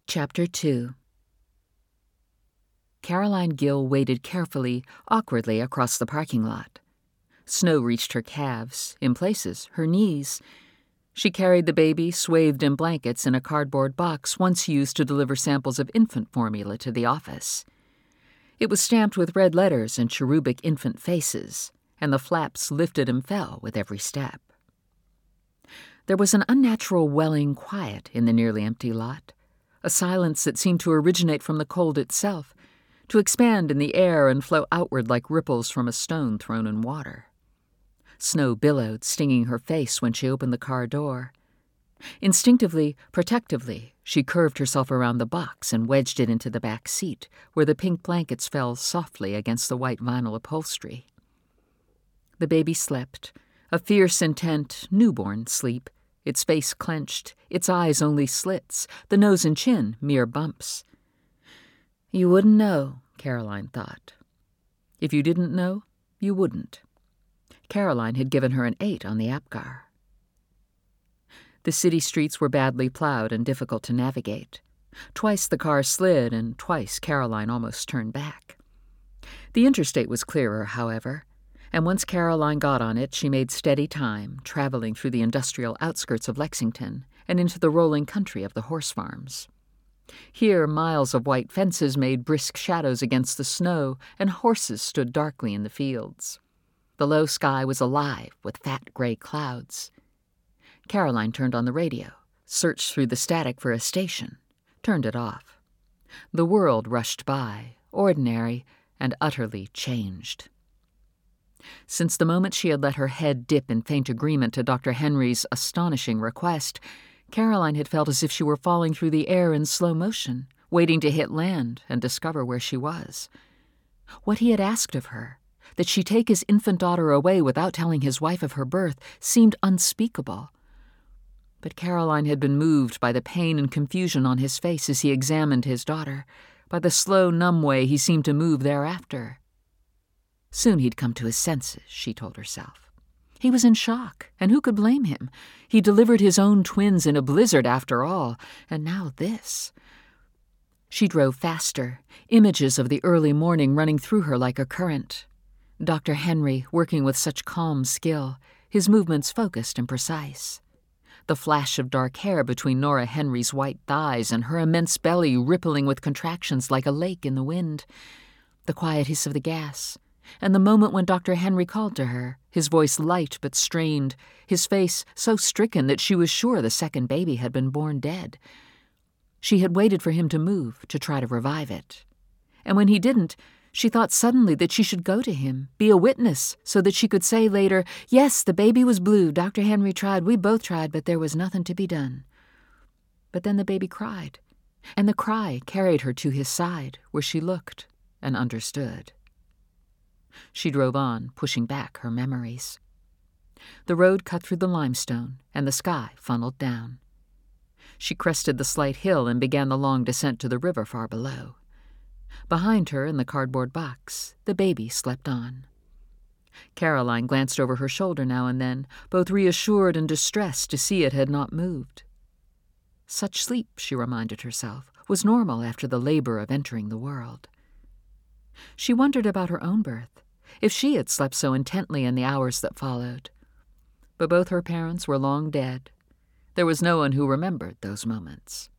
Chapter 2. Caroline Gill waded carefully, awkwardly across the parking lot. Snow reached her calves, in places her knees. She carried the baby, swathed in blankets, in a cardboard box once used to deliver samples of infant formula to the office. It was stamped with red letters and cherubic infant faces, and the flaps lifted and fell with every step. There was an unnatural welling quiet in the nearly empty lot, a silence that seemed to originate from the cold itself, to expand in the air and flow outward like ripples from a stone thrown in water. Snow billowed, stinging her face when she opened the car door. Instinctively, protectively, she curved herself around the box and wedged it into the back seat, where the pink blankets fell softly against the white vinyl upholstery. The baby slept, a fierce, intent, newborn sleep, its face clenched, its eyes only slits, the nose and chin mere bumps. You wouldn't know, Caroline thought. If you didn't know, you wouldn't. Caroline had given her an 8 on the APGAR. The city streets were badly plowed and difficult to navigate. Twice the car slid, and twice Caroline almost turned back. The interstate was clearer, however, and once Caroline got on it, she made steady time, traveling through the industrial outskirts of Lexington and into the rolling country of the horse farms. Here, miles of white fences made brisk shadows against the snow, and horses stood darkly in the fields. The low sky was alive with fat gray clouds. Caroline turned on the radio, searched through the static for a station, turned it off. The world rushed by, ordinary and utterly changed. Since the moment she had let her head dip in faint agreement to Dr. Henry's astonishing request, Caroline had felt as if she were falling through the air in slow motion, waiting to hit land and discover where she was. What he had asked of her, that she take his infant daughter away without telling his wife of her birth, seemed unspeakable. But Caroline had been moved by the pain and confusion on his face as he examined his daughter, by the slow, numb way he seemed to move thereafter. Soon he'd come to his senses, she told herself. He was in shock, and who could blame him? He delivered his own twins in a blizzard after all, and now this. She drove faster, images of the early morning running through her like a current. Dr. Henry, working with such calm skill, his movements focused and precise. The flash of dark hair between Nora Henry's white thighs and her immense belly rippling with contractions like a lake in the wind. The quiet hiss of the gas. And the moment when Dr. Henry called to her, his voice light but strained, his face so stricken that she was sure the second baby had been born dead. She had waited for him to move, to try to revive it. And when he didn't, she thought suddenly that she should go to him, be a witness, so that she could say later, yes, the baby was blue, Dr. Henry tried, we both tried, but there was nothing to be done. But then the baby cried, and the cry carried her to his side, where she looked and understood. She drove on, pushing back her memories. The road cut through the limestone, and the sky funneled down. She crested the slight hill and began the long descent to the river far below. Behind her, in the cardboard box, the baby slept on. Caroline glanced over her shoulder now and then, both reassured and distressed to see it had not moved. Such sleep, she reminded herself, was normal after the labor of entering the world. She wondered about her own birth, if she had slept so intently in the hours that followed. But both her parents were long dead. There was no one who remembered those moments.